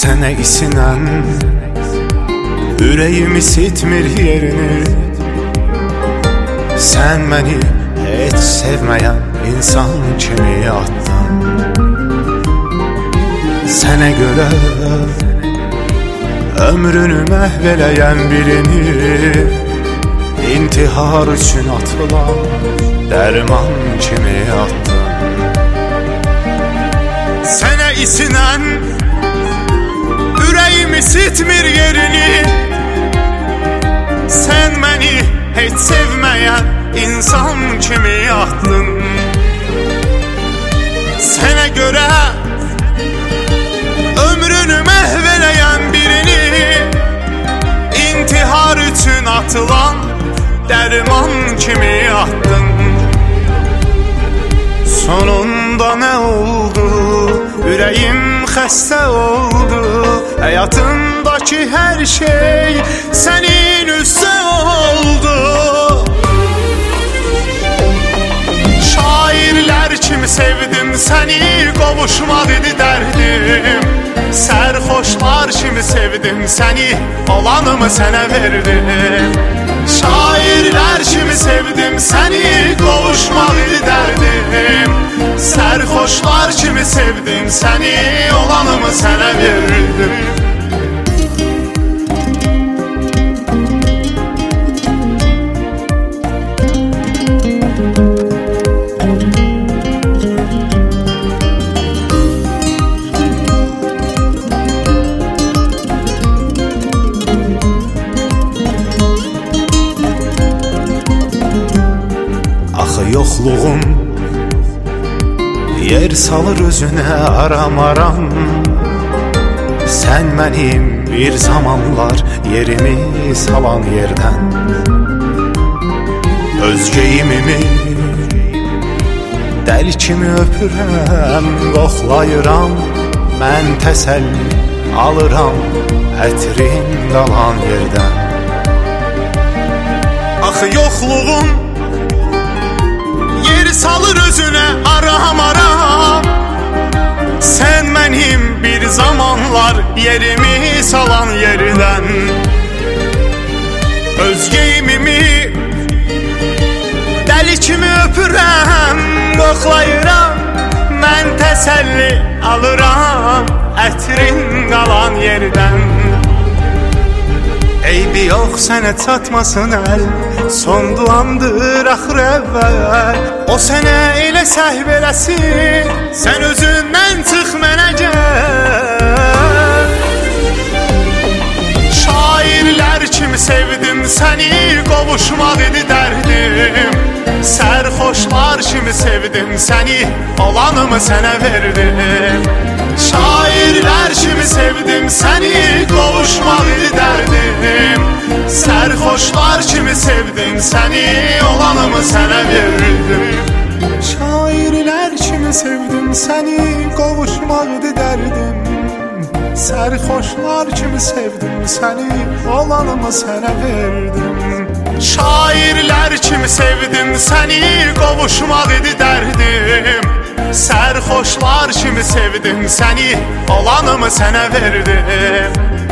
Sənə isinən ürəyim isitmir yerini. Sən məni heç sevməyən insan kimi atdın. Sənə görə ömrünü məhv eləyən birini intihar üçün atılan dərman kimi atdın. Sənə isinən ürəyim isitmir yerini. Sən məni heç sevməyən insan kimi atdın. Sənə görə ömrünü məhv eləyən birini intihar üçün atılan dərman kimi atdın. Sonunda nə oldu? Ürəyim xəstə oldu. Həyatımdakı hər şey sənin üstə oldu. Şairlər kimi sevdim səni, qovuşmaq idi dərdim. Sərxoşlar kimi sevdim səni, olanımı sənə verdim. Şairlər kimi sevdim səni, qovuşmaq idi dərdim. Sərxoşlar kimi sevdim səni, olanımı sənə verdim. Axı yoxluğum yer salır özünə aram-aram. Sən mənim bir zamanlar yerimi salan yerdən. Özgeyimimi dəli kimi öpürəm, qoxlayıram, mən təsəlli alıram ətrin qalan yerdən. Axı yoxluğum yer salır özünə aram-aram. Sən mənim bir zamanlar yerimi salan yerdən. Özgeyimimi dəli kimi öpürəm, qoxlayıram, mən təsəlli alıram ətrin qalan yerdən. Eybi yox sənə çatmasın əl, son duamdır axır əvvəl. O sənə elə səhv eləsin, sən özündən çıx mənə gəl. Şairlər kimi sevdim səni, qovuşmaq idi dərdim. Sərxoşlar kimi sevdim səni, olanımı sənə verdim. Şairlər kimi sevdim səni, qovuşmaq idi dərdim. Sərxoşlar kimi sevdim səni, olanımı sənə verdim. Şairlər kimi sevdim səni, qovuşmaq idi dərdim. Sərxoşlar kimi sevdim səni, olanımı sənə verdim. Şairlər kimi sevdim səni, qovuşmaq idi dərdim. Sərxoşlar kimi sevdim səni, olanımı sənə verdim.